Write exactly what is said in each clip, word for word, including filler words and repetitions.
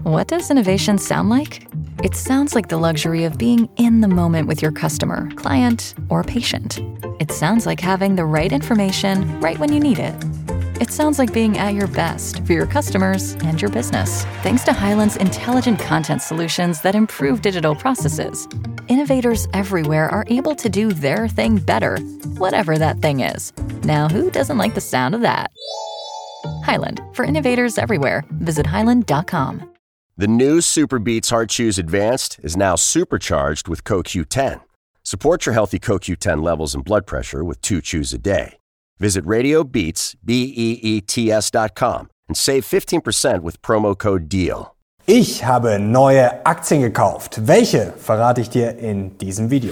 What does innovation sound like? It sounds like the luxury of being in the moment with your customer, client, or patient. It sounds like having the right information right when you need it. It sounds like being at your best for your customers and your business. Thanks to Hyland's intelligent content solutions that improve digital processes, innovators everywhere are able to do their thing better, whatever that thing is. Now, who doesn't like the sound of that? Hyland, for innovators everywhere. Visit hyland dot com. The new Super Beats Heart Chews Advanced is now supercharged with Co Q ten. Support your healthy Co Q ten levels and blood pressure with two chews a day. Visit RadioBeats, B E E T S dot com and save fifteen percent with promo code DEAL. Ich habe neue Aktien gekauft. Welche verrate ich dir in diesem Video.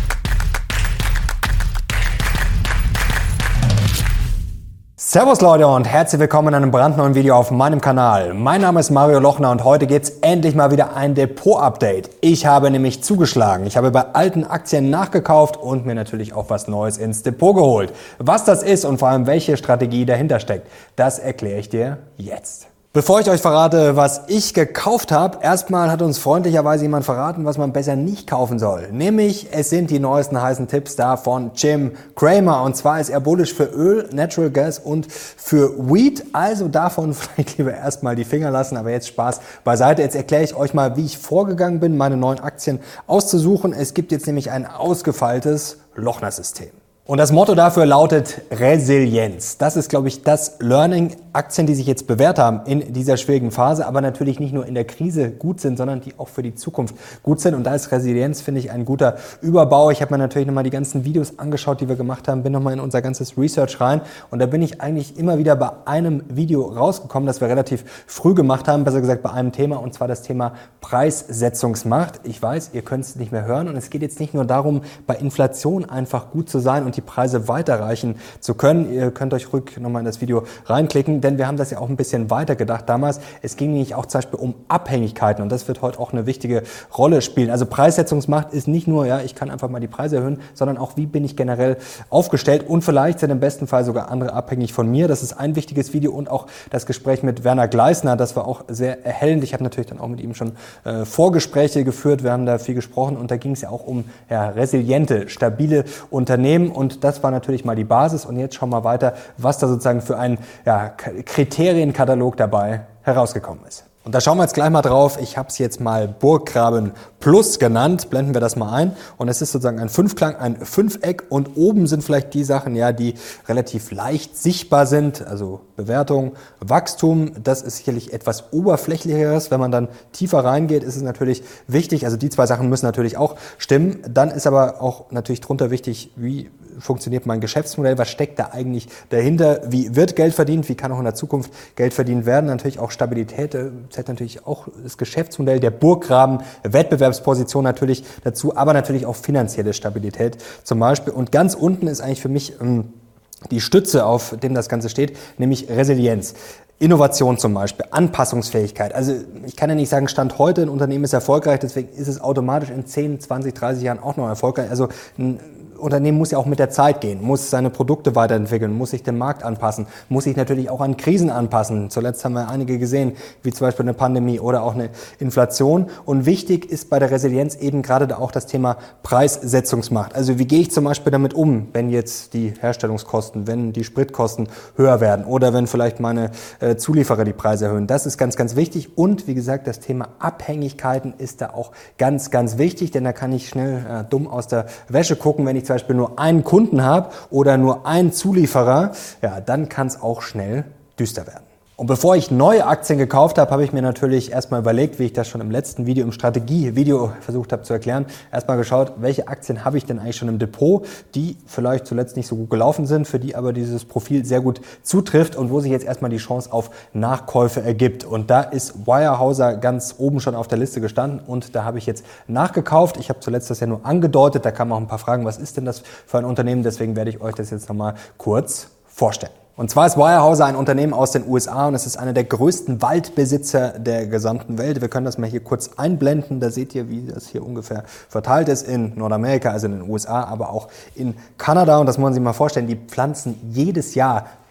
Servus Leute und herzlich willkommen in einem brandneuen Video auf meinem Kanal. Mein Name ist Mario Lochner und heute gibt's endlich mal wieder ein Depot-Update. Ich habe nämlich zugeschlagen. Ich habe bei alten Aktien nachgekauft und mir natürlich auch was Neues ins Depot geholt. Was das ist und vor allem welche Strategie dahinter steckt, das erkläre ich dir jetzt. Bevor ich euch verrate, was ich gekauft habe, erstmal hat uns freundlicherweise jemand verraten, was man besser nicht kaufen soll. Nämlich, es sind die neuesten heißen Tipps da von Jim Cramer. Und zwar ist er bullish für Öl, Natural Gas und für Wheat. Also davon vielleicht lieber erstmal die Finger lassen. Aber jetzt Spaß beiseite. Jetzt erkläre ich euch mal, wie ich vorgegangen bin, meine neuen Aktien auszusuchen. Es gibt jetzt nämlich ein ausgefeiltes Lochner-System. Und das Motto dafür lautet Resilienz. Das ist, glaube ich, das Learning. Aktien, die sich jetzt bewährt haben in dieser schwierigen Phase, aber natürlich nicht nur in der Krise gut sind, sondern die auch für die Zukunft gut sind. Und da ist Resilienz, finde ich, ein guter Überbau. Ich habe mir natürlich nochmal die ganzen Videos angeschaut, die wir gemacht haben, bin nochmal in unser ganzes Research rein. Und da bin ich eigentlich immer wieder bei einem Video rausgekommen, das wir relativ früh gemacht haben, besser gesagt bei einem Thema, und zwar das Thema Preissetzungsmacht. Ich weiß, ihr könnt es nicht mehr hören. Und es geht jetzt nicht nur darum, bei Inflation einfach gut zu sein und die Preise weiterreichen zu können. Ihr könnt euch ruhig nochmal in das Video reinklicken, denn wir haben das ja auch ein bisschen weiter gedacht damals. Es ging nämlich auch zum Beispiel um Abhängigkeiten und das wird heute auch eine wichtige Rolle spielen. Also Preissetzungsmacht ist nicht nur, ja, ich kann einfach mal die Preise erhöhen, sondern auch, wie bin ich generell aufgestellt, und vielleicht sind im besten Fall sogar andere abhängig von mir. Das ist ein wichtiges Video, und auch das Gespräch mit Werner Gleisner, das war auch sehr erhellend. Ich habe natürlich dann auch mit ihm schon äh, Vorgespräche geführt, wir haben da viel gesprochen und da ging es ja auch um ja, resiliente, stabile Unternehmen, und das war natürlich mal die Basis. Und jetzt schauen wir weiter, was da sozusagen für ein ja, Kriterienkatalog dabei herausgekommen ist. Und da schauen wir jetzt gleich mal drauf. Ich habe es jetzt mal Burggraben Plus genannt. Blenden wir das mal ein. Und es ist sozusagen ein Fünfklang, ein Fünfeck. Und oben sind vielleicht die Sachen, ja, die relativ leicht sichtbar sind. Also Bewertung, Wachstum. Das ist sicherlich etwas Oberflächlicheres. Wenn man dann tiefer reingeht, ist es natürlich wichtig. Also die zwei Sachen müssen natürlich auch stimmen. Dann ist aber auch natürlich drunter wichtig, wie funktioniert mein Geschäftsmodell? Was steckt da eigentlich dahinter? Wie wird Geld verdient? Wie kann auch in der Zukunft Geld verdient werden? Natürlich auch Stabilität. Zählt natürlich auch das Geschäftsmodell der Burggraben, Wettbewerbsposition natürlich dazu, aber natürlich auch finanzielle Stabilität zum Beispiel. Und ganz unten ist eigentlich für mich ähm, die Stütze, auf dem das Ganze steht, nämlich Resilienz. Innovation zum Beispiel, Anpassungsfähigkeit. Also ich kann ja nicht sagen, Stand heute, ein Unternehmen ist erfolgreich, deswegen ist es automatisch in zehn, zwanzig, dreißig Jahren auch noch erfolgreich. Also ein Unternehmen muss ja auch mit der Zeit gehen, muss seine Produkte weiterentwickeln, muss sich dem Markt anpassen, muss sich natürlich auch an Krisen anpassen. Zuletzt haben wir einige gesehen, wie zum Beispiel eine Pandemie oder auch eine Inflation. Und wichtig ist bei der Resilienz eben gerade auch das Thema Preissetzungsmacht. Also wie gehe ich zum Beispiel damit um, wenn jetzt die Herstellungskosten, wenn die Spritkosten höher werden oder wenn vielleicht meine äh, Zulieferer die Preise erhöhen. Das ist ganz, ganz wichtig. Und wie gesagt, das Thema Abhängigkeiten ist da auch ganz, ganz wichtig, denn da kann ich schnell äh, dumm aus der Wäsche gucken, wenn ich zum Beispiel nur einen Kunden habe oder nur einen Zulieferer, ja, dann kann es auch schnell düster werden. Und bevor ich neue Aktien gekauft habe, habe ich mir natürlich erstmal überlegt, wie ich das schon im letzten Video, im Strategie-Video versucht habe zu erklären, erstmal geschaut, welche Aktien habe ich denn eigentlich schon im Depot, die vielleicht zuletzt nicht so gut gelaufen sind, für die aber dieses Profil sehr gut zutrifft und wo sich jetzt erstmal die Chance auf Nachkäufe ergibt. Und da ist Weyerhaeuser ganz oben schon auf der Liste gestanden und da habe ich jetzt nachgekauft. Ich habe zuletzt das ja nur angedeutet, da kamen auch ein paar Fragen, was ist denn das für ein Unternehmen? Deswegen werde ich euch das jetzt nochmal kurz vorstellen. Und zwar ist Weyerhaeuser ein Unternehmen aus den U S A und es ist einer der größten Waldbesitzer der gesamten Welt. Wir können das mal hier kurz einblenden. Da seht ihr, wie das hier ungefähr verteilt ist in Nordamerika, also in den U S A, aber auch in Kanada. Und das muss man sich mal vorstellen, die pflanzen jedes Jahr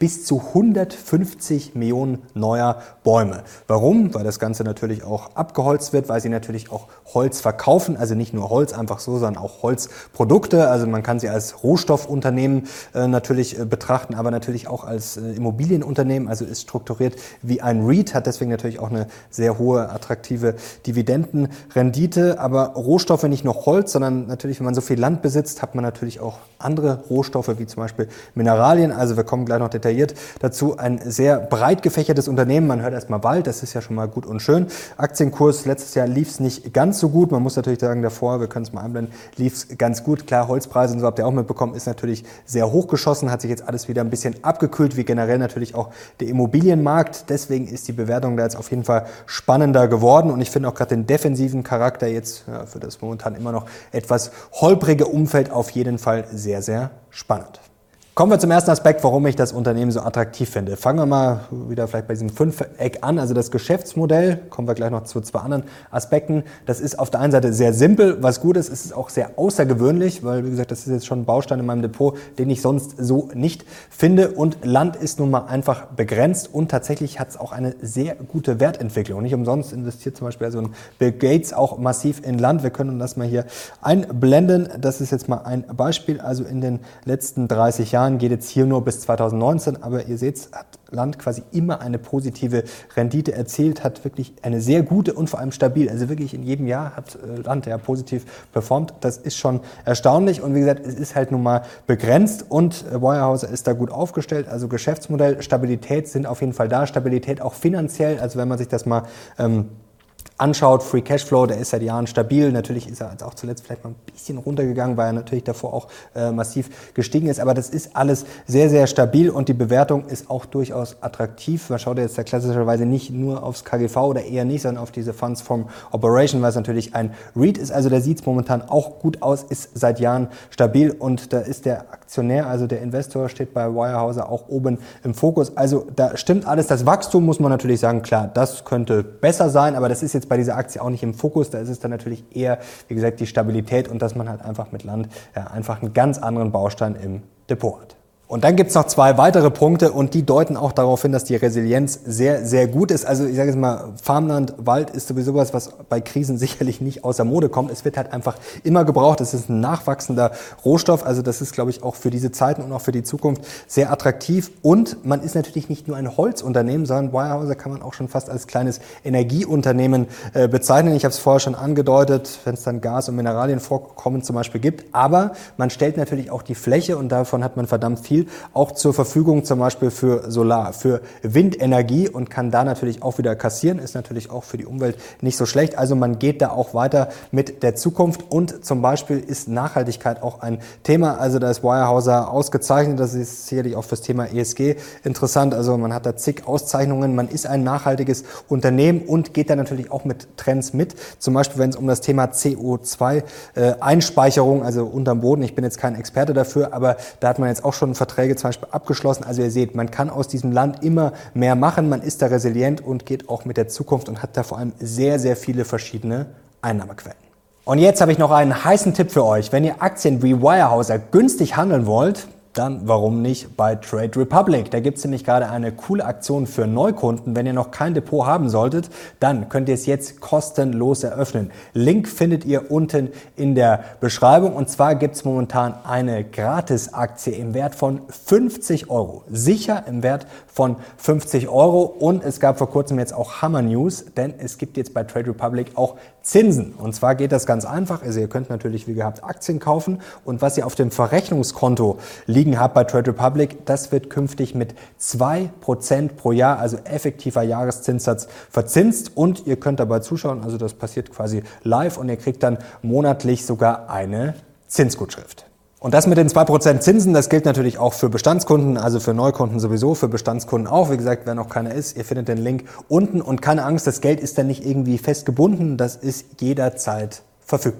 bis zu hundertfünfzig Millionen neuer Bäume. Warum? Weil das Ganze natürlich auch abgeholzt wird, weil sie natürlich auch Holz verkaufen, also nicht nur Holz einfach so, sondern auch Holzprodukte. Also man kann sie als Rohstoffunternehmen äh, natürlich äh, betrachten, aber natürlich auch als äh, Immobilienunternehmen, also ist strukturiert wie ein REIT, hat deswegen natürlich auch eine sehr hohe, attraktive Dividendenrendite. Aber Rohstoffe, nicht nur Holz, sondern natürlich, wenn man so viel Land besitzt, hat man natürlich auch andere Rohstoffe, wie zum Beispiel Mineralien. Also wir kommen gleich noch detailliert dazu. Ein sehr breit gefächertes Unternehmen. Man hört erstmal Wald, das ist ja schon mal gut und schön. Aktienkurs, letztes Jahr lief es nicht ganz so gut. Man muss natürlich sagen, davor, wir können es mal einblenden, lief es ganz gut. Klar, Holzpreise und so habt ihr auch mitbekommen, ist natürlich sehr hochgeschossen, hat sich jetzt alles wieder ein bisschen abgekühlt, wie generell natürlich auch der Immobilienmarkt. Deswegen ist die Bewertung da jetzt auf jeden Fall spannender geworden und ich finde auch gerade den defensiven Charakter jetzt ja, für das momentan immer noch etwas holprige Umfeld auf jeden Fall sehr, sehr spannend. Kommen wir zum ersten Aspekt, warum ich das Unternehmen so attraktiv finde. Fangen wir mal wieder vielleicht bei diesem Fünfeck an, also das Geschäftsmodell. Kommen wir gleich noch zu zwei anderen Aspekten. Das ist auf der einen Seite sehr simpel, was gut ist. Es ist auch sehr außergewöhnlich, weil, wie gesagt, das ist jetzt schon ein Baustein in meinem Depot, den ich sonst so nicht finde. Und Land ist nun mal einfach begrenzt und tatsächlich hat es auch eine sehr gute Wertentwicklung. Nicht umsonst investiert zum Beispiel so ein Bill Gates auch massiv in Land. Wir können das mal hier einblenden. Das ist jetzt mal ein Beispiel. Also in den letzten dreißig Jahren geht jetzt hier nur bis zweitausendneunzehn, aber ihr seht, hat Land quasi immer eine positive Rendite erzielt, hat wirklich eine sehr gute und vor allem stabil, also wirklich in jedem Jahr hat Land ja positiv performt. Das ist schon erstaunlich und wie gesagt, es ist halt nun mal begrenzt und Weyerhaeuser ist da gut aufgestellt, also Geschäftsmodell, Stabilität sind auf jeden Fall da, Stabilität auch finanziell, also wenn man sich das mal ähm, anschaut, Free Cashflow, der ist seit Jahren stabil. Natürlich ist er auch zuletzt vielleicht mal ein bisschen runtergegangen, weil er natürlich davor auch äh, massiv gestiegen ist. Aber das ist alles sehr, sehr stabil und die Bewertung ist auch durchaus attraktiv. Man schaut jetzt da klassischerweise nicht nur aufs K G V oder eher nicht, sondern auf diese Funds from Operation, weil es natürlich ein REIT ist. Also da sieht es momentan auch gut aus, ist seit Jahren stabil und da ist der Aktionär, also der Investor, steht bei Weyerhaeuser auch oben im Fokus. Also da stimmt alles. Das Wachstum muss man natürlich sagen, klar, das könnte besser sein, aber das ist jetzt bei dieser Aktie auch nicht im Fokus. Da ist es dann natürlich eher, wie gesagt, die Stabilität und dass man halt einfach mit Land ja, einfach einen ganz anderen Baustein im Depot hat. Und dann gibt's noch zwei weitere Punkte und die deuten auch darauf hin, dass die Resilienz sehr, sehr gut ist. Also ich sage jetzt mal, Farmland, Wald ist sowieso was, was bei Krisen sicherlich nicht außer Mode kommt. Es wird halt einfach immer gebraucht. Es ist ein nachwachsender Rohstoff. Also das ist, glaube ich, auch für diese Zeiten und auch für die Zukunft sehr attraktiv. Und man ist natürlich nicht nur ein Holzunternehmen, sondern Weyerhaeuser kann man auch schon fast als kleines Energieunternehmen äh, bezeichnen. Ich habe es vorher schon angedeutet, wenn es dann Gas- und Mineralienvorkommen zum Beispiel gibt. Aber man stellt natürlich auch die Fläche und davon hat man verdammt viel auch zur Verfügung, zum Beispiel für Solar, für Windenergie und kann da natürlich auch wieder kassieren, ist natürlich auch für die Umwelt nicht so schlecht. Also man geht da auch weiter mit der Zukunft und zum Beispiel ist Nachhaltigkeit auch ein Thema. Also da ist Weyerhaeuser ausgezeichnet, das ist sicherlich auch fürs Thema E S G interessant. Also man hat da zig Auszeichnungen, man ist ein nachhaltiges Unternehmen und geht da natürlich auch mit Trends mit. Zum Beispiel, wenn es um das Thema C O zwei Einspeicherung, also unterm Boden, ich bin jetzt kein Experte dafür, aber da hat man jetzt auch schon Verträge zum Beispiel abgeschlossen. Also ihr seht, man kann aus diesem Land immer mehr machen, man ist da resilient und geht auch mit der Zukunft und hat da vor allem sehr, sehr viele verschiedene Einnahmequellen. Und jetzt habe ich noch einen heißen Tipp für euch. Wenn ihr Aktien wie Weyerhaeuser günstig handeln wollt, dann warum nicht bei Trade Republic? Da gibt es nämlich gerade eine coole Aktion für Neukunden. Wenn ihr noch kein Depot haben solltet, dann könnt ihr es jetzt kostenlos eröffnen. Link findet ihr unten in der Beschreibung. Und zwar gibt es momentan eine Gratis-Aktie im Wert von fünfzig Euro. Sicher im Wert von fünfzig Euro. Und es gab vor kurzem jetzt auch Hammer-News, denn es gibt jetzt bei Trade Republic auch Zinsen. Und zwar geht das ganz einfach. Also ihr könnt natürlich wie gehabt Aktien kaufen und was ihr auf dem Verrechnungskonto liegen habt bei Trade Republic, das wird künftig mit zwei Prozent pro Jahr, also effektiver Jahreszinssatz, verzinst und ihr könnt dabei zuschauen. Also das passiert quasi live und ihr kriegt dann monatlich sogar eine Zinsgutschrift. Und das mit den zwei Prozent Zinsen, das gilt natürlich auch für Bestandskunden, also für Neukunden sowieso, für Bestandskunden auch. Wie gesagt, wer noch keiner ist, ihr findet den Link unten und keine Angst, das Geld ist dann nicht irgendwie festgebunden, das ist jederzeit verfügbar.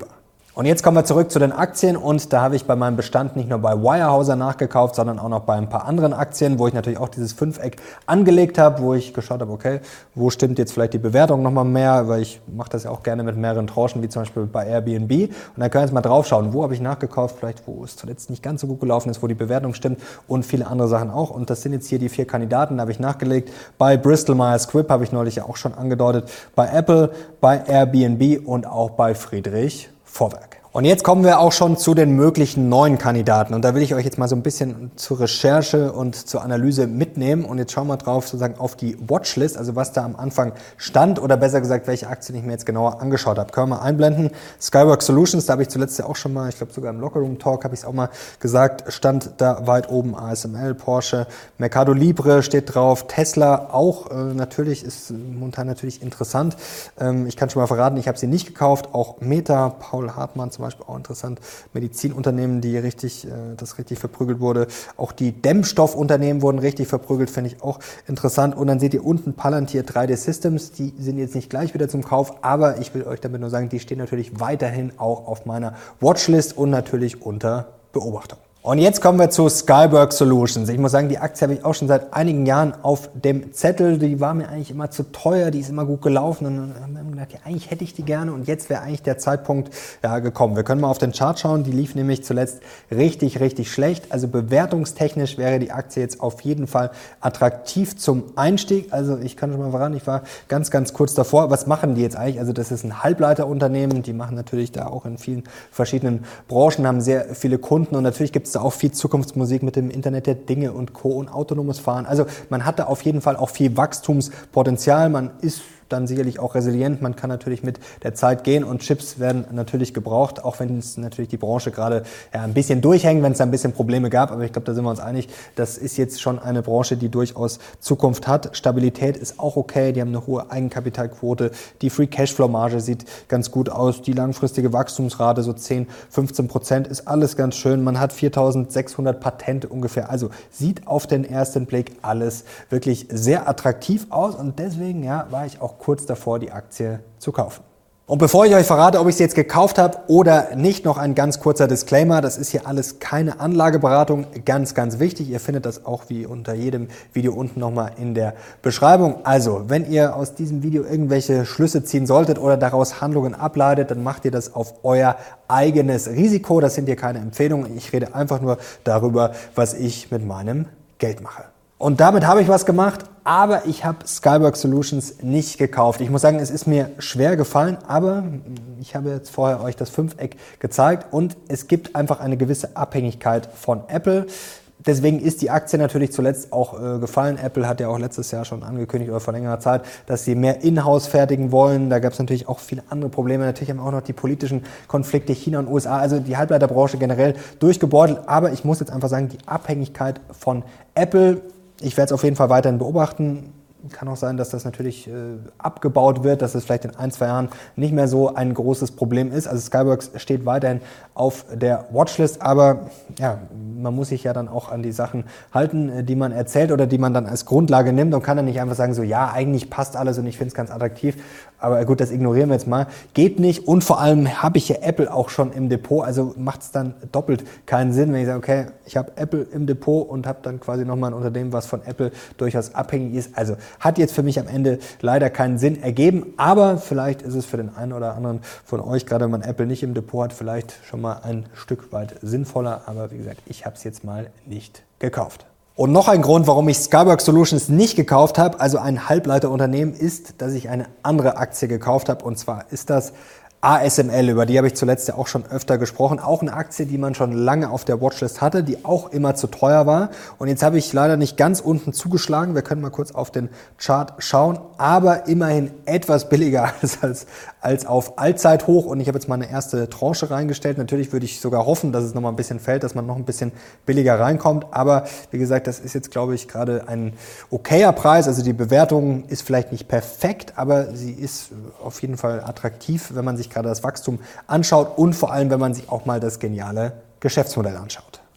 Und jetzt kommen wir zurück zu den Aktien und da habe ich bei meinem Bestand nicht nur bei Weyerhaeuser nachgekauft, sondern auch noch bei ein paar anderen Aktien, wo ich natürlich auch dieses Fünfeck angelegt habe, wo ich geschaut habe, okay, wo stimmt jetzt vielleicht die Bewertung nochmal mehr, weil ich mache das ja auch gerne mit mehreren Tranchen, wie zum Beispiel bei Airbnb. Und dann können wir jetzt mal drauf schauen, wo habe ich nachgekauft, vielleicht wo es zuletzt nicht ganz so gut gelaufen ist, wo die Bewertung stimmt und viele andere Sachen auch. Und das sind jetzt hier die vier Kandidaten, da habe ich nachgelegt. Bei Bristol Myers Squibb habe ich neulich ja auch schon angedeutet, bei Apple, bei Airbnb und auch bei Friedrich Vorwerk. Und jetzt kommen wir auch schon zu den möglichen neuen Kandidaten. Und da will ich euch jetzt mal so ein bisschen zur Recherche und zur Analyse mitnehmen. Und jetzt schauen wir drauf sozusagen auf die Watchlist, also was da am Anfang stand oder besser gesagt, welche Aktien ich mir jetzt genauer angeschaut habe. Können wir mal einblenden. Skyworks Solutions, da habe ich zuletzt ja auch schon mal, ich glaube sogar im Lockerroom Talk habe ich es auch mal gesagt, stand da weit oben. A S M L, Porsche, Mercado Libre steht drauf, Tesla auch äh, natürlich, ist momentan natürlich interessant. Ähm, ich kann schon mal verraten, ich habe sie nicht gekauft. Auch Meta, Paul Hartmann zum Zum Beispiel auch interessant, Medizinunternehmen, die richtig, äh, das richtig verprügelt wurde. Auch die Dämmstoffunternehmen wurden richtig verprügelt, finde ich auch interessant. Und dann seht ihr unten Palantir drei D Systems, die sind jetzt nicht gleich wieder zum Kauf, aber ich will euch damit nur sagen, die stehen natürlich weiterhin auch auf meiner Watchlist und natürlich unter Beobachtung. Und jetzt kommen wir zu Skyworks Solutions. Ich muss sagen, die Aktie habe ich auch schon seit einigen Jahren auf dem Zettel. Die war mir eigentlich immer zu teuer, die ist immer gut gelaufen. Und dann haben wir gedacht, ja, eigentlich hätte ich die gerne und jetzt wäre eigentlich der Zeitpunkt ja, gekommen. Wir können mal auf den Chart schauen, die lief nämlich zuletzt richtig, richtig schlecht. Also bewertungstechnisch wäre die Aktie jetzt auf jeden Fall attraktiv zum Einstieg. Also ich kann schon mal verraten, ich war ganz, ganz kurz davor. Was machen die jetzt eigentlich? Also das ist ein Halbleiterunternehmen, die machen natürlich da auch in vielen verschiedenen Branchen, haben sehr viele Kunden und natürlich gibt es da auch viel Zukunftsmusik mit dem Internet der Dinge und Co. und autonomes Fahren. Also man hat da auf jeden Fall auch viel Wachstumspotenzial. Man ist dann sicherlich auch resilient. Man kann natürlich mit der Zeit gehen und Chips werden natürlich gebraucht, auch wenn es natürlich die Branche gerade ja, ein bisschen durchhängt, wenn es da ein bisschen Probleme gab. Aber ich glaube, da sind wir uns einig, das ist jetzt schon eine Branche, die durchaus Zukunft hat. Stabilität ist auch okay. Die haben eine hohe Eigenkapitalquote. Die Free Cashflow Marge sieht ganz gut aus. Die langfristige Wachstumsrate so zehn, fünfzehn Prozent ist alles ganz schön. Man hat viertausendsechshundert Patente ungefähr. Also sieht auf den ersten Blick alles wirklich sehr attraktiv aus und deswegen ja, war ich auch kurz davor, die Aktie zu kaufen. Und bevor ich euch verrate, ob ich sie jetzt gekauft habe oder nicht, noch ein ganz kurzer Disclaimer. Das ist hier alles keine Anlageberatung. Ganz, ganz wichtig. Ihr findet das auch wie unter jedem Video unten nochmal in der Beschreibung. Also, wenn ihr aus diesem Video irgendwelche Schlüsse ziehen solltet oder daraus Handlungen ableitet, dann macht ihr das auf euer eigenes Risiko. Das sind hier keine Empfehlungen. Ich rede einfach nur darüber, was ich mit meinem Geld mache. Und damit habe ich was gemacht, aber ich habe Skyworks Solutions nicht gekauft. Ich muss sagen, es ist mir schwer gefallen, aber ich habe jetzt vorher euch das Fünfeck gezeigt und es gibt einfach eine gewisse Abhängigkeit von Apple. Deswegen ist die Aktie natürlich zuletzt auch äh, gefallen. Apple hat ja auch letztes Jahr schon angekündigt oder vor längerer Zeit, dass sie mehr Inhouse fertigen wollen. Da gab es natürlich auch viele andere Probleme. Natürlich haben wir auch noch die politischen Konflikte China und U S A, also die Halbleiterbranche generell durchgebeutelt. Aber ich muss jetzt einfach sagen, die Abhängigkeit von Apple, ich werde es auf jeden Fall weiterhin beobachten. Kann auch sein, dass das natürlich äh, abgebaut wird, dass es vielleicht in ein, zwei Jahren nicht mehr so ein großes Problem ist. Also Skyworks steht weiterhin auf der Watchlist, aber ja, man muss sich ja dann auch an die Sachen halten, die man erzählt oder die man dann als Grundlage nimmt und kann dann nicht einfach sagen, so ja, eigentlich passt alles und ich finde es ganz attraktiv, aber gut, das ignorieren wir jetzt mal. Geht nicht und vor allem habe ich ja Apple auch schon im Depot, also macht es dann doppelt keinen Sinn, wenn ich sage, okay, ich habe Apple im Depot und habe dann quasi nochmal ein Unternehmen, was von Apple durchaus abhängig ist. Also hat jetzt für mich am Ende leider keinen Sinn ergeben, aber vielleicht ist es für den einen oder anderen von euch, gerade wenn man Apple nicht im Depot hat, vielleicht schon mal ein Stück weit sinnvoller, aber wie gesagt, ich habe es jetzt mal nicht gekauft. Und noch ein Grund, warum ich Skyworks Solutions nicht gekauft habe, also ein Halbleiterunternehmen, ist, dass ich eine andere Aktie gekauft habe und zwar ist das A S M L, über die habe ich zuletzt ja auch schon öfter gesprochen. Auch eine Aktie, die man schon lange auf der Watchlist hatte, die auch immer zu teuer war. Und jetzt habe ich leider nicht ganz unten zugeschlagen. Wir können mal kurz auf den Chart schauen, aber immerhin etwas billiger als, als, als auf Allzeithoch. Und ich habe jetzt mal eine erste Tranche reingestellt. Natürlich würde ich sogar hoffen, dass es noch mal ein bisschen fällt, dass man noch ein bisschen billiger reinkommt. Aber wie gesagt, das ist jetzt, glaube ich, gerade ein okayer Preis. Also die Bewertung ist vielleicht nicht perfekt, aber sie ist auf jeden Fall attraktiv, wenn man sich gerade das Wachstum anschaut und vor allem, wenn man sich auch mal das geniale Geschäftsmodell anschaut.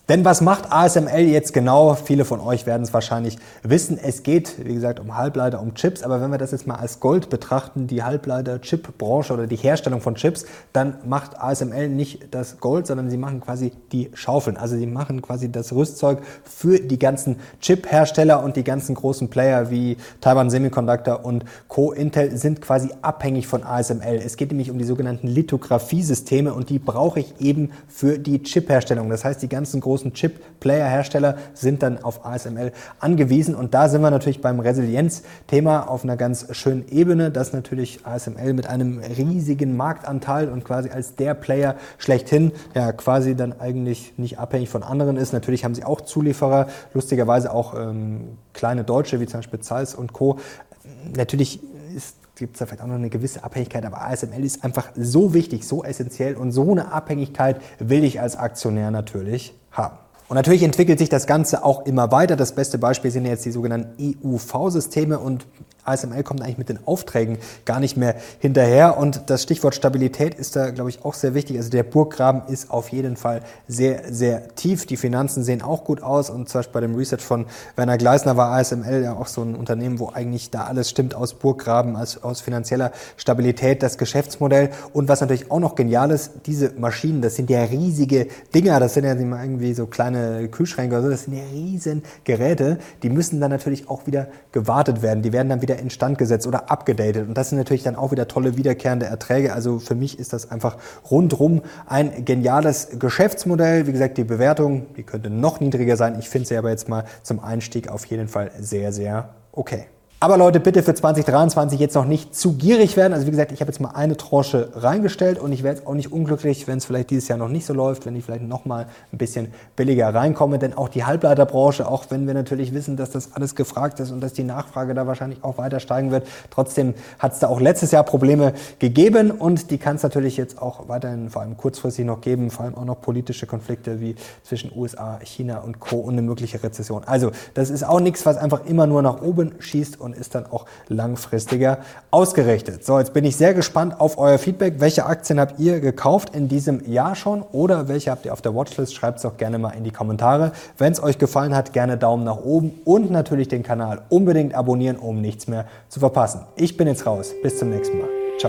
Denn was macht A S M L jetzt genau? Viele von euch werden es wahrscheinlich wissen. Es geht, wie gesagt, um Halbleiter, um Chips. Aber wenn wir das jetzt mal als Gold betrachten, die Halbleiter-Chip-Branche oder die Herstellung von Chips, dann macht A S M L nicht das Gold, sondern sie machen quasi die Schaufeln. Also sie machen quasi das Rüstzeug für die ganzen Chip-Hersteller, und die ganzen großen Player wie Taiwan Semiconductor und Co. Intel sind quasi abhängig von A S M L. Es geht nämlich um die sogenannten Lithographie-Systeme, und die brauche ich eben für die Chip-Herstellung. Das heißt, die ganzen großen großen Chip-Player-Hersteller sind dann auf A S M L angewiesen, und da sind wir natürlich beim Resilienz-Thema auf einer ganz schönen Ebene, dass natürlich A S M L mit einem riesigen Marktanteil und quasi als der Player schlechthin ja quasi dann eigentlich nicht abhängig von anderen ist. Natürlich haben sie auch Zulieferer, lustigerweise auch ähm, kleine Deutsche wie zum Beispiel Zeiss und Co. Natürlich ist gibt es da vielleicht auch noch eine gewisse Abhängigkeit, aber A S M L ist einfach so wichtig, so essentiell, und so eine Abhängigkeit will ich als Aktionär natürlich haben. Und natürlich entwickelt sich das Ganze auch immer weiter. Das beste Beispiel sind jetzt die sogenannten E U V-Systeme, und A S M L kommt eigentlich mit den Aufträgen gar nicht mehr hinterher, und das Stichwort Stabilität ist da, glaube ich, auch sehr wichtig. Also der Burggraben ist auf jeden Fall sehr, sehr tief. Die Finanzen sehen auch gut aus, und zum Beispiel bei dem Research von Werner Gleisner war A S M L ja auch so ein Unternehmen, wo eigentlich da alles stimmt aus Burggraben, aus, aus finanzieller Stabilität, das Geschäftsmodell. Und was natürlich auch noch genial ist, diese Maschinen, das sind ja riesige Dinger, das sind ja nicht mal irgendwie so kleine Kühlschränke oder so, das sind ja riesen Geräte, die müssen dann natürlich auch wieder gewartet werden, die werden dann wieder instand gesetzt oder abgedatet, und das sind natürlich dann auch wieder tolle wiederkehrende Erträge. Also für mich ist das einfach rundrum ein geniales Geschäftsmodell. Wie gesagt, die Bewertung, die könnte noch niedriger sein. Ich finde sie aber jetzt mal zum Einstieg auf jeden Fall sehr, sehr okay. Aber Leute, bitte für zwanzig dreiundzwanzig jetzt noch nicht zu gierig werden. Also wie gesagt, ich habe jetzt mal eine Tranche reingestellt, und ich wäre jetzt auch nicht unglücklich, wenn es vielleicht dieses Jahr noch nicht so läuft, wenn ich vielleicht noch mal ein bisschen billiger reinkomme. Denn auch die Halbleiterbranche, auch wenn wir natürlich wissen, dass das alles gefragt ist und dass die Nachfrage da wahrscheinlich auch weiter steigen wird, trotzdem hat es da auch letztes Jahr Probleme gegeben, und die kann es natürlich jetzt auch weiterhin vor allem kurzfristig noch geben, vor allem auch noch politische Konflikte wie zwischen U S A, China und Co. und eine mögliche Rezession. Also das ist auch nichts, was einfach immer nur nach oben schießt, und ist dann auch langfristiger ausgerichtet. So, jetzt bin ich sehr gespannt auf euer Feedback. Welche Aktien habt ihr gekauft in diesem Jahr schon, oder welche habt ihr auf der Watchlist? Schreibt es doch gerne mal in die Kommentare. Wenn es euch gefallen hat, gerne Daumen nach oben, und natürlich den Kanal unbedingt abonnieren, um nichts mehr zu verpassen. Ich bin jetzt raus. Bis zum nächsten Mal. Ciao.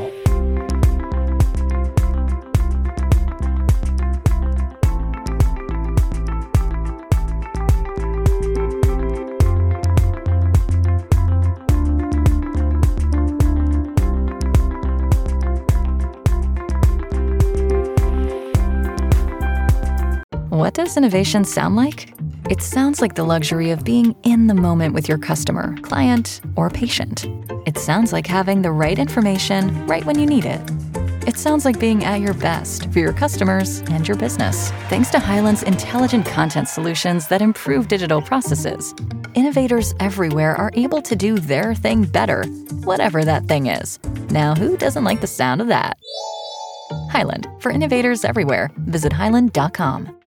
What does innovation sound like? It sounds like the luxury of being in the moment with your customer, client, or patient. It sounds like having the right information right when you need it. It sounds like being at your best for your customers and your business. Thanks to Hyland's intelligent content solutions that improve digital processes, innovators everywhere are able to do their thing better, whatever that thing is. Now, who doesn't like the sound of that? Hyland, for innovators everywhere. Visit hyland dot com.